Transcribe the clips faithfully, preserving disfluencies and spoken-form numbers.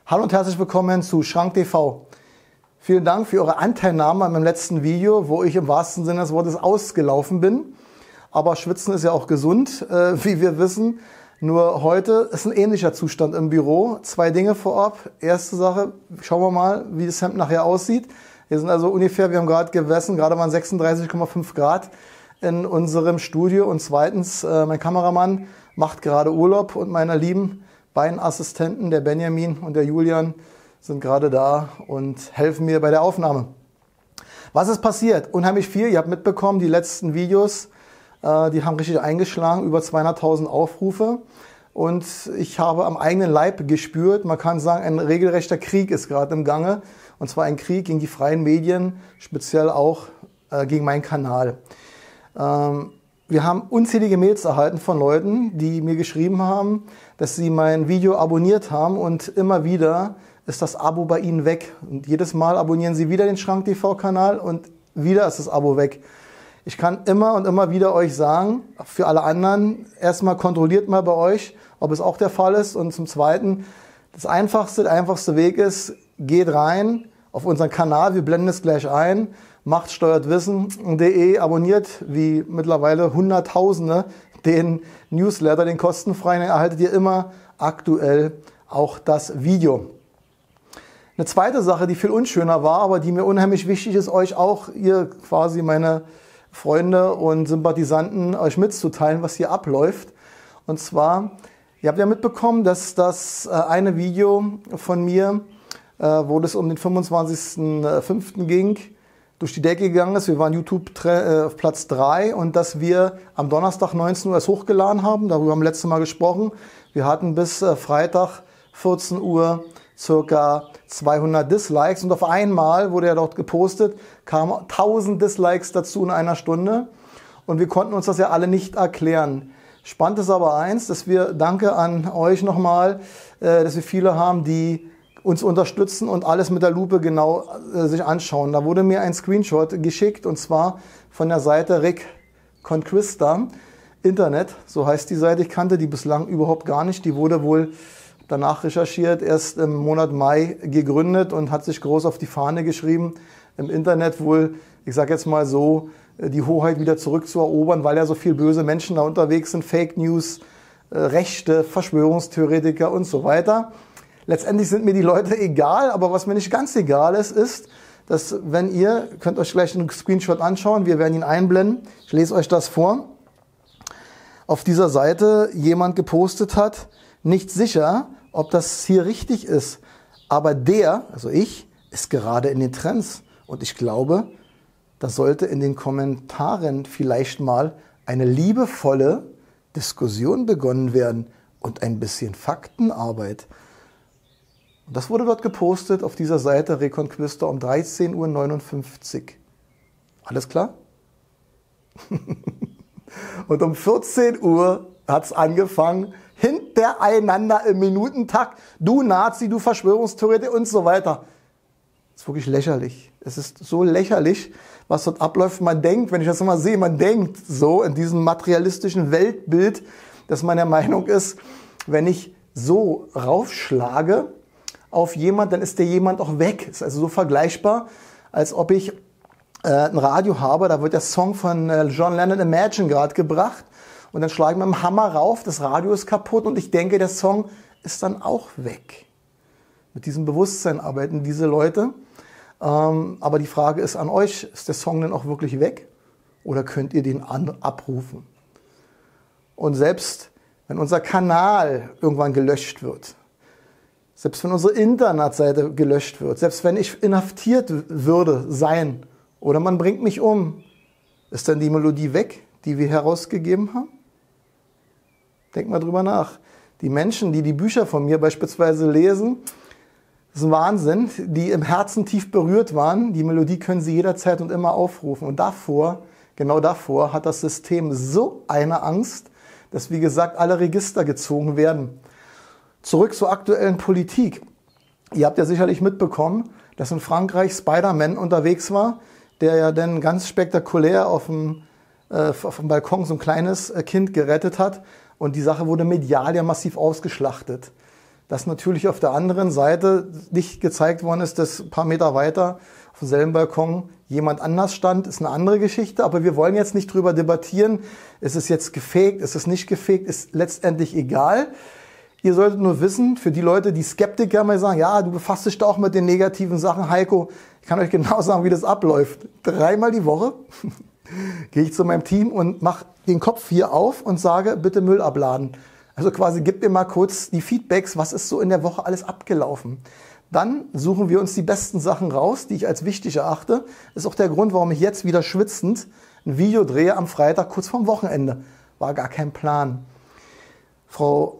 Hallo und herzlich willkommen zu Schrank T V. Vielen Dank für eure Anteilnahme an meinem letzten Video, wo ich im wahrsten Sinne des Wortes ausgelaufen bin. Aber Schwitzen ist ja auch gesund, äh, wie wir wissen. Nur heute ist ein ähnlicher Zustand im Büro. Zwei Dinge vorab. Erste Sache, schauen wir mal, wie das Hemd nachher aussieht. Wir sind also ungefähr, wir haben gerade gemessen, gerade mal sechsunddreißig Komma fünf Grad in unserem Studio. Und zweitens, äh, mein Kameramann macht gerade Urlaub und meine lieben beiden Assistenten, der Benjamin und der Julian, sind gerade da und helfen mir bei der Aufnahme. Was ist passiert? Unheimlich viel. Ihr habt mitbekommen, die letzten Videos, äh, die haben richtig eingeschlagen, über zweihunderttausend Aufrufe. Und ich habe am eigenen Leib gespürt, man kann sagen, ein regelrechter Krieg ist gerade im Gange. Und zwar ein Krieg gegen die freien Medien, speziell auch äh, gegen meinen Kanal. Ähm, Wir haben unzählige Mails erhalten von Leuten, die mir geschrieben haben, dass sie mein Video abonniert haben und immer wieder ist das Abo bei ihnen weg. Und jedes Mal abonnieren sie wieder den Schrank T V-Kanal und wieder ist das Abo weg. Ich kann immer und immer wieder euch sagen, für alle anderen, erstmal kontrolliert mal bei euch, ob es auch der Fall ist. Und zum Zweiten, das einfachste, der einfachste Weg ist, geht rein auf unseren Kanal, wir blenden es gleich ein. Macht steuert wissen punkt de, abonniert wie mittlerweile Hunderttausende den Newsletter, den kostenfreien, dann erhaltet ihr immer aktuell auch das Video. Eine zweite Sache, die viel unschöner war, aber die mir unheimlich wichtig ist, euch auch, ihr quasi meine Freunde und Sympathisanten, euch mitzuteilen, was hier abläuft. Und zwar, ihr habt ja mitbekommen, dass das eine Video von mir, wo es um den fünfundzwanzigsten fünften ging, durch die Decke gegangen ist. Wir waren YouTube auf Platz drei und dass wir am Donnerstag neunzehn Uhr es hochgeladen haben. Darüber haben wir letztes Mal gesprochen. Wir hatten bis Freitag vierzehn Uhr circa zweihundert Dislikes und auf einmal wurde ja dort gepostet, kamen tausend Dislikes dazu in einer Stunde und wir konnten uns das ja alle nicht erklären. Spannend ist aber eins, dass wir, danke an euch nochmal, dass wir viele haben, die uns unterstützen und alles mit der Lupe genau äh, sich anschauen. Da wurde mir ein Screenshot geschickt und zwar von der Seite Reconquista Internet, so heißt die Seite. Ich kannte die bislang überhaupt gar nicht. Die wurde wohl danach recherchiert, erst im Monat Mai gegründet und hat sich groß auf die Fahne geschrieben, im Internet wohl, ich sage jetzt mal so, die Hoheit wieder zurückzuerobern, weil ja so viele böse Menschen da unterwegs sind, Fake News, äh, Rechte, Verschwörungstheoretiker und so weiter. Letztendlich sind mir die Leute egal, aber was mir nicht ganz egal ist, ist, dass wenn ihr, könnt euch gleich einen Screenshot anschauen, wir werden ihn einblenden, ich lese euch das vor, auf dieser Seite jemand gepostet hat, nicht sicher, ob das hier richtig ist, aber der, also ich, ist gerade in den Trends und ich glaube, da sollte in den Kommentaren vielleicht mal eine liebevolle Diskussion begonnen werden und ein bisschen Faktenarbeit. Und das wurde dort gepostet auf dieser Seite Reconquista um dreizehn Uhr neunundfünfzig. Alles klar? Und um vierzehn Uhr hat es angefangen, hintereinander im Minutentakt, du Nazi, du Verschwörungstheoretiker und so weiter. Das ist wirklich lächerlich. Es ist so lächerlich, was dort abläuft. Man denkt, wenn ich das immer sehe, man denkt so in diesem materialistischen Weltbild, dass man der Meinung ist, wenn ich so raufschlage auf jemand, dann ist der jemand auch weg. Ist also so vergleichbar, als ob ich äh, ein Radio habe, da wird der Song von äh, John Lennon Imagine gerade gebracht und dann schlage ich mit dem Hammer rauf, das Radio ist kaputt und ich denke, der Song ist dann auch weg. Mit diesem Bewusstsein arbeiten diese Leute. Ähm, aber die Frage ist an euch, ist der Song denn auch wirklich weg oder könnt ihr den an abrufen? Und selbst wenn unser Kanal irgendwann gelöscht wird, selbst wenn unsere Internetseite gelöscht wird, selbst wenn ich inhaftiert würde sein oder man bringt mich um, ist dann die Melodie weg, die wir herausgegeben haben? Denkt mal drüber nach. Die Menschen, die die Bücher von mir beispielsweise lesen, das ist ein Wahnsinn, die im Herzen tief berührt waren, die Melodie können sie jederzeit und immer aufrufen. Und davor, genau davor, hat das System so eine Angst, dass, wie gesagt, alle Register gezogen werden. Zurück zur aktuellen Politik. Ihr habt ja sicherlich mitbekommen, dass in Frankreich Spider-Man unterwegs war, der ja dann ganz spektakulär auf dem, äh, auf dem Balkon so ein kleines Kind gerettet hat. Und die Sache wurde medial ja massiv ausgeschlachtet. Dass natürlich auf der anderen Seite nicht gezeigt worden ist, dass ein paar Meter weiter auf demselben Balkon jemand anders stand, ist eine andere Geschichte. Aber wir wollen jetzt nicht drüber debattieren, ist es jetzt gefaked, ist es nicht gefaked, ist letztendlich egal. Ihr solltet nur wissen, für die Leute, die Skeptiker mal sagen, ja, du befasst dich doch mit den negativen Sachen, Heiko, ich kann euch genau sagen, wie das abläuft. Dreimal die Woche gehe ich zu meinem Team und mache den Kopf hier auf und sage, bitte Müll abladen. Also quasi gib mir mal kurz die Feedbacks, was ist so in der Woche alles abgelaufen. Dann suchen wir uns die besten Sachen raus, die ich als wichtig erachte. Das ist auch der Grund, warum ich jetzt wieder schwitzend ein Video drehe am Freitag, kurz vorm Wochenende. War gar kein Plan. Frau,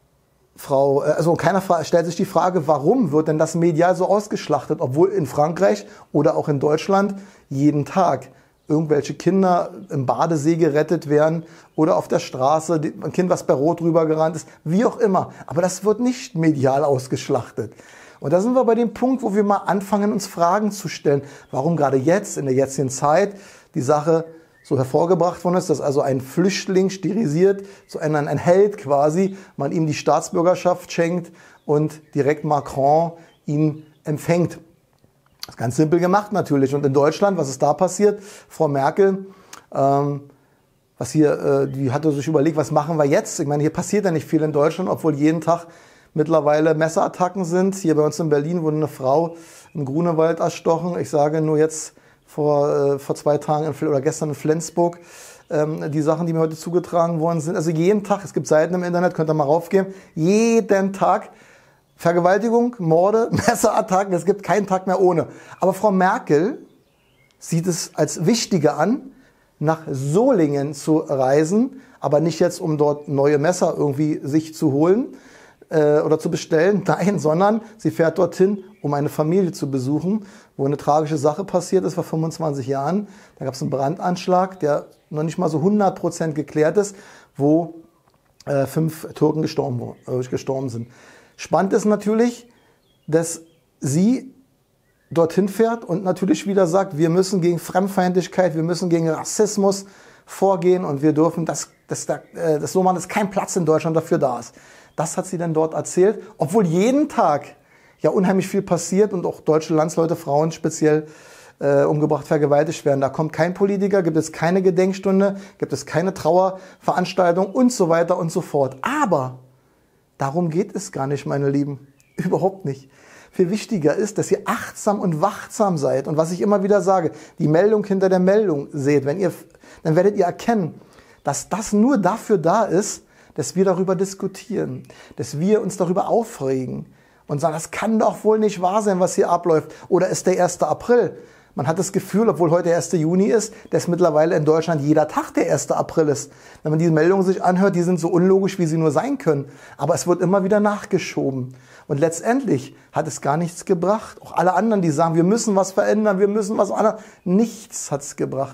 Frau, also keiner stellt sich die Frage, warum wird denn das medial so ausgeschlachtet, obwohl in Frankreich oder auch in Deutschland jeden Tag irgendwelche Kinder im Badesee gerettet werden oder auf der Straße, ein Kind, was bei Rot drüber gerannt ist, wie auch immer. Aber das wird nicht medial ausgeschlachtet. Und da sind wir bei dem Punkt, wo wir mal anfangen, uns Fragen zu stellen, warum gerade jetzt, in der jetzigen Zeit, die Sache so hervorgebracht worden ist, dass also ein Flüchtling stilisiert, zu einem ein Held quasi, man ihm die Staatsbürgerschaft schenkt und direkt Macron ihn empfängt. Das ist ganz simpel gemacht natürlich. Und in Deutschland, was ist da passiert? Frau Merkel, ähm, was hier, äh, die hatte sich überlegt, was machen wir jetzt? Ich meine, hier passiert ja nicht viel in Deutschland, obwohl jeden Tag mittlerweile Messerattacken sind. Hier bei uns in Berlin wurde eine Frau im Grunewald erstochen. Ich sage nur jetzt vor, äh, vor zwei Tagen in, oder gestern in Flensburg ähm, die Sachen, die mir heute zugetragen worden sind. Also jeden Tag, es gibt Seiten im Internet, könnt ihr mal raufgehen, jeden Tag Vergewaltigung, Morde, Messerattacken, es gibt keinen Tag mehr ohne. Aber Frau Merkel sieht es als wichtiger an, nach Solingen zu reisen, aber nicht jetzt, um dort neue Messer irgendwie sich zu holen äh, oder zu bestellen, nein, sondern sie fährt dorthin, um eine Familie zu besuchen, wo eine tragische Sache passiert ist vor fünfundzwanzig Jahren. Da gab es einen Brandanschlag, der noch nicht mal so hundert Prozent geklärt ist, wo äh, fünf Türken gestorben, äh, gestorben sind. Spannend ist natürlich, dass sie dorthin fährt und natürlich wieder sagt, wir müssen gegen Fremdfeindlichkeit, wir müssen gegen Rassismus vorgehen und wir dürfen, das, das, das so machen, dass kein Platz in Deutschland dafür da ist. Das hat sie dann dort erzählt, obwohl jeden Tag ja unheimlich viel passiert und auch deutsche Landsleute, Frauen speziell äh, umgebracht, vergewaltigt werden. Da kommt kein Politiker, gibt es keine Gedenkstunde, gibt es keine Trauerveranstaltung und so weiter und so fort. Aber darum geht es gar nicht, meine Lieben. Überhaupt nicht. Viel wichtiger ist, dass ihr achtsam und wachsam seid. Und was ich immer wieder sage, die Meldung hinter der Meldung seht, wenn ihr, dann werdet ihr erkennen, dass das nur dafür da ist, dass wir darüber diskutieren, dass wir uns darüber aufregen und sagen, das kann doch wohl nicht wahr sein, was hier abläuft. Oder ist der erste April? Man hat das Gefühl, obwohl heute der erste Juni ist, dass mittlerweile in Deutschland jeder Tag der erste April ist. Wenn man diese Meldungen sich anhört, die sind so unlogisch, wie sie nur sein können. Aber es wird immer wieder nachgeschoben. Und letztendlich hat es gar nichts gebracht. Auch alle anderen, die sagen, wir müssen was verändern, wir müssen was ändern. Nichts hat es gebracht.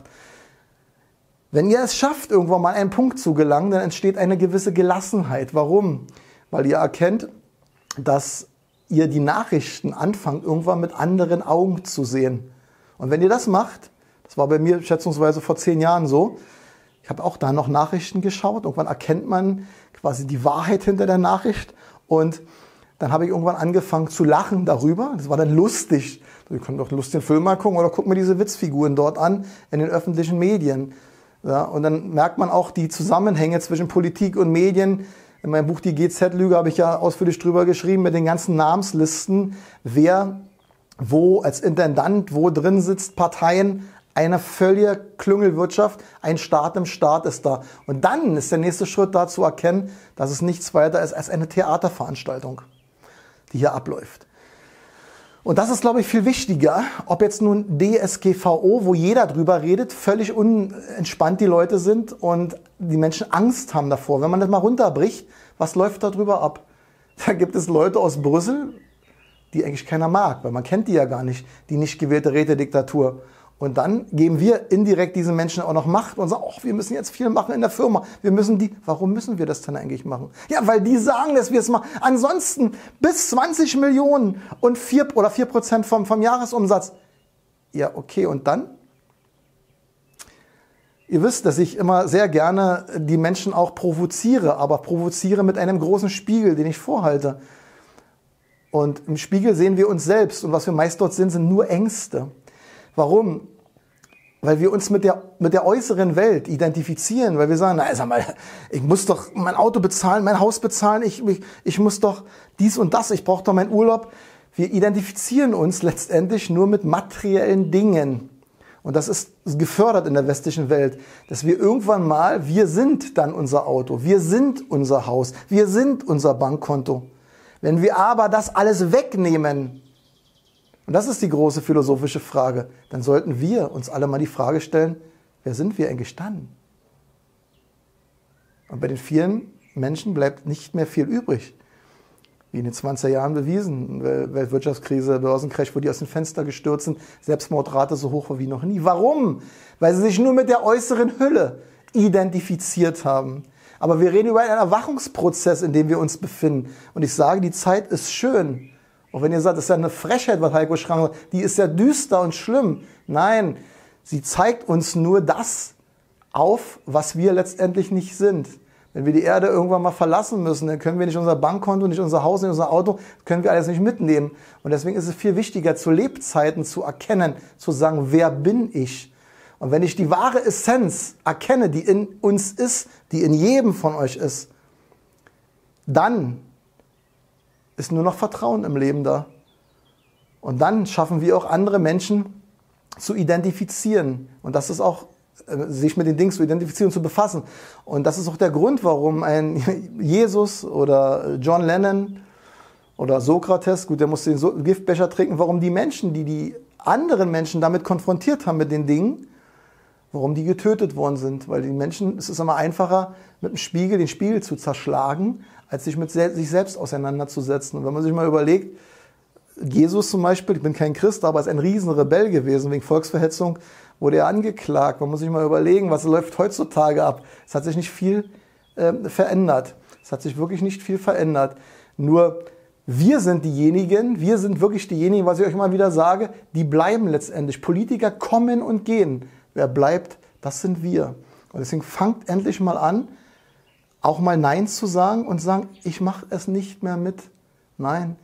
Wenn ihr es schafft, irgendwann mal an einen Punkt zu gelangen, dann entsteht eine gewisse Gelassenheit. Warum? Weil ihr erkennt, dass ihr die Nachrichten anfangt, irgendwann mit anderen Augen zu sehen. Und wenn ihr das macht, das war bei mir schätzungsweise vor zehn Jahren so, ich habe auch da noch Nachrichten geschaut, irgendwann erkennt man quasi die Wahrheit hinter der Nachricht und dann habe ich irgendwann angefangen zu lachen darüber, das war dann lustig, ihr könnt doch einen lustigen Film mal gucken oder guckt mir diese Witzfiguren dort an in den öffentlichen Medien. Ja, und dann merkt man auch die Zusammenhänge zwischen Politik und Medien. In meinem Buch Die G Z-Lüge habe ich ja ausführlich drüber geschrieben mit den ganzen Namenslisten, wer wo als Intendant, wo drin sitzt, Parteien, eine völlige Klüngelwirtschaft, ein Staat im Staat ist da. Und dann ist der nächste Schritt da zu erkennen, dass es nichts weiter ist als eine Theaterveranstaltung, die hier abläuft. Und das ist, glaube ich, viel wichtiger, ob jetzt nun D S G V O, wo jeder drüber redet, völlig unentspannt die Leute sind und die Menschen Angst haben davor. Wenn man das mal runterbricht, was läuft da drüber ab? Da gibt es Leute aus Brüssel, die eigentlich keiner mag, weil man kennt die ja gar nicht, die nicht gewählte Rätediktatur. Und dann geben wir indirekt diesen Menschen auch noch Macht und sagen, oh, wir müssen jetzt viel machen in der Firma. Wir müssen die, warum müssen wir das denn eigentlich machen? Ja, weil die sagen, dass wir es machen. Ansonsten bis zwanzig Millionen und vier oder vier Prozent vom, vom Jahresumsatz. Ja, okay, und dann? Ihr wisst, dass ich immer sehr gerne die Menschen auch provoziere, aber provoziere mit einem großen Spiegel, den ich vorhalte. Und im Spiegel sehen wir uns selbst und was wir meist dort sind, sind nur Ängste. Warum? Weil wir uns mit der, mit der äußeren Welt identifizieren, weil wir sagen, na, sag mal, ich muss doch mein Auto bezahlen, mein Haus bezahlen, ich, ich, ich muss doch dies und das, ich brauche doch meinen Urlaub. Wir identifizieren uns letztendlich nur mit materiellen Dingen. Und das ist gefördert in der westlichen Welt, dass wir irgendwann mal, wir sind dann unser Auto, wir sind unser Haus, wir sind unser Bankkonto. Wenn wir aber das alles wegnehmen, und das ist die große philosophische Frage, dann sollten wir uns alle mal die Frage stellen, wer sind wir eigentlich dann? Und bei den vielen Menschen bleibt nicht mehr viel übrig. Wie in den zwanziger Jahren bewiesen, Weltwirtschaftskrise, Börsencrash, wo die aus dem Fenster gestürzt sind, Selbstmordrate so hoch war wie noch nie. Warum? Weil sie sich nur mit der äußeren Hülle identifiziert haben. Aber wir reden über einen Erwachungsprozess, in dem wir uns befinden. Und ich sage, die Zeit ist schön. Auch wenn ihr sagt, das ist ja eine Frechheit, was Heiko Schrang sagt, die ist ja düster und schlimm. Nein, sie zeigt uns nur das auf, was wir letztendlich nicht sind. Wenn wir die Erde irgendwann mal verlassen müssen, dann können wir nicht unser Bankkonto, nicht unser Haus, nicht unser Auto, können wir alles nicht mitnehmen. Und deswegen ist es viel wichtiger, zu Lebzeiten zu erkennen, zu sagen, wer bin ich? Und wenn ich die wahre Essenz erkenne, die in uns ist, die in jedem von euch ist, dann ist nur noch Vertrauen im Leben da. Und dann schaffen wir auch andere Menschen zu identifizieren. Und das ist auch, sich mit den Dingen zu identifizieren und zu befassen. Und das ist auch der Grund, warum ein Jesus oder John Lennon oder Sokrates, gut, der musste den Giftbecher trinken, warum die Menschen, die die anderen Menschen damit konfrontiert haben mit den Dingen, warum die getötet worden sind. Weil die Menschen, es ist immer einfacher, mit dem Spiegel den Spiegel zu zerschlagen, als sich mit sich selbst auseinanderzusetzen. Und wenn man sich mal überlegt, Jesus zum Beispiel, ich bin kein Christ, aber ist ein Riesenrebell gewesen, wegen Volksverhetzung wurde er angeklagt. Man muss sich mal überlegen, was läuft heutzutage ab. Es hat sich nicht viel äh, verändert. Es hat sich wirklich nicht viel verändert. Nur wir sind diejenigen, wir sind wirklich diejenigen, was ich euch immer wieder sage, die bleiben letztendlich. Politiker kommen und gehen. Wer bleibt, das sind wir. Und deswegen fangt endlich mal an, auch mal Nein zu sagen und sagen, ich mache es nicht mehr mit. Nein.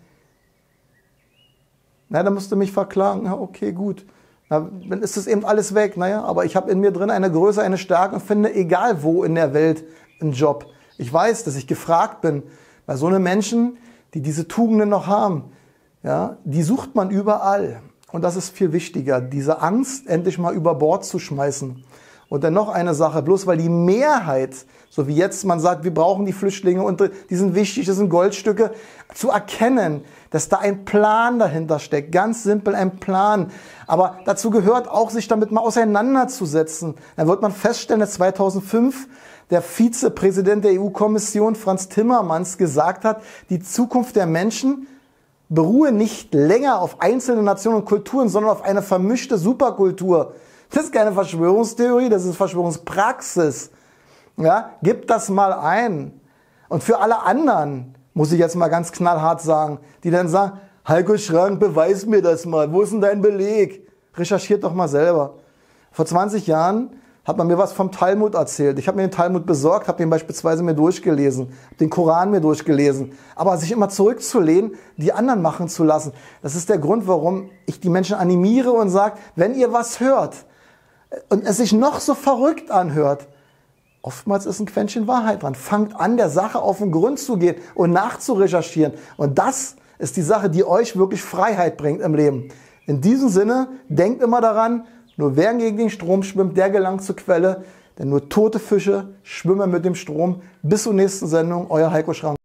Na, dann musst du mich verklagen. Ja, okay, gut. Na, dann ist das eben alles weg. Naja, aber ich habe in mir drin eine Größe, eine Stärke und finde, egal wo in der Welt, einen Job. Ich weiß, dass ich gefragt bin. Weil so eine Menschen, die diese Tugenden noch haben, ja, die sucht man überall. Und das ist viel wichtiger, diese Angst endlich mal über Bord zu schmeißen. Und dann noch eine Sache, bloß weil die Mehrheit, so wie jetzt man sagt, wir brauchen die Flüchtlinge und die sind wichtig, das sind Goldstücke, zu erkennen, dass da ein Plan dahinter steckt. Ganz simpel ein Plan. Aber dazu gehört auch, sich damit mal auseinanderzusetzen. Dann wird man feststellen, dass zweitausendfünf der Vizepräsident der E U-Kommission, Franz Timmermans, gesagt hat, die Zukunft der Menschen beruhe nicht länger auf einzelnen Nationen und Kulturen, sondern auf eine vermischte Superkultur. Das ist keine Verschwörungstheorie, das ist Verschwörungspraxis. Ja, gib das mal ein. Und für alle anderen, muss ich jetzt mal ganz knallhart sagen, die dann sagen, Heiko Schrang, beweis mir das mal, wo ist denn dein Beleg? Recherchiert doch mal selber. Vor zwanzig Jahren hat man mir was vom Talmud erzählt. Ich habe mir den Talmud besorgt, habe den beispielsweise mir durchgelesen, habe den Koran mir durchgelesen. Aber sich immer zurückzulehnen, die anderen machen zu lassen, das ist der Grund, warum ich die Menschen animiere und sage, wenn ihr was hört und es sich noch so verrückt anhört, oftmals ist ein Quäntchen Wahrheit dran. Fangt an, der Sache auf den Grund zu gehen und nachzurecherchieren. Und das ist die Sache, die euch wirklich Freiheit bringt im Leben. In diesem Sinne, denkt immer daran, nur wer gegen den Strom schwimmt, der gelangt zur Quelle. Denn nur tote Fische schwimmen mit dem Strom. Bis zur nächsten Sendung, euer Heiko Schrang.